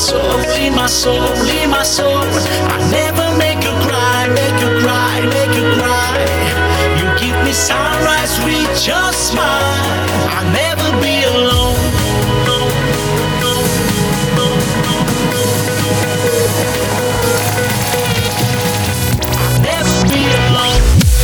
soul, in my soul, in my soul. I never make you cry, make you cry, make you cry. You give me sunrise with your smile. I'll never be alone. I'll never be alone.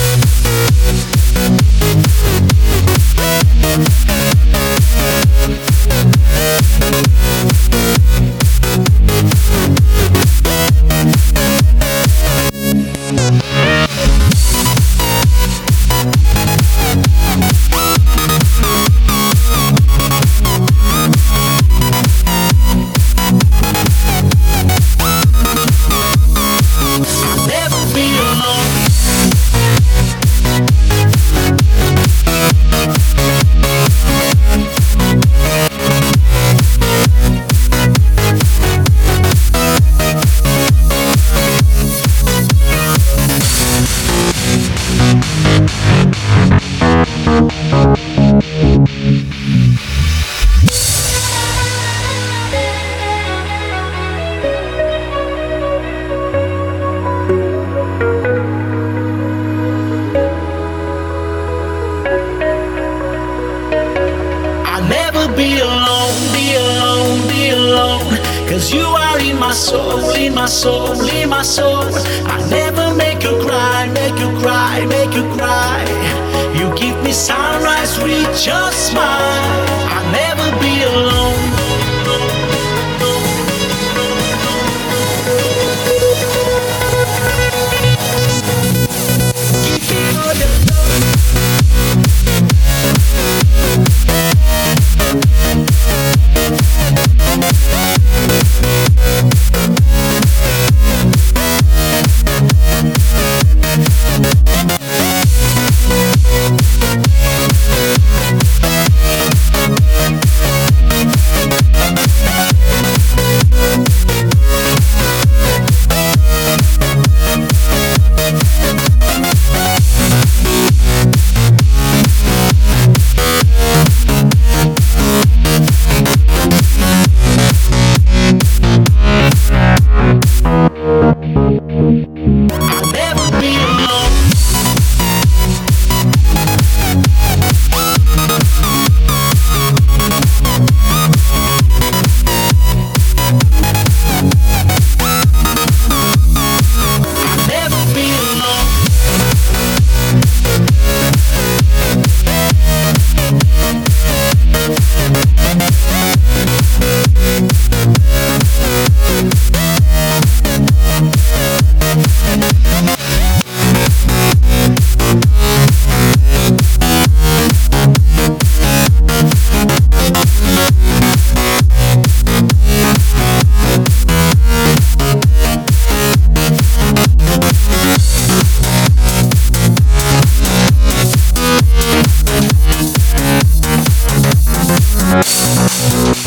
Be alone, be alone, be alone. 'Cause you are in my soul, in my soul, in my soul. I never make you cry, make you cry, make you cry. You give me sunrise with your smile. I'll never be alone. Give me all your love.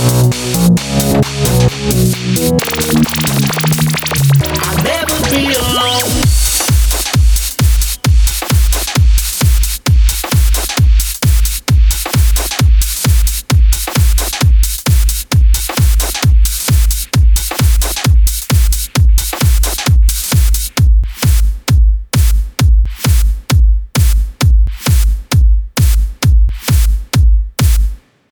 I'll never be alone.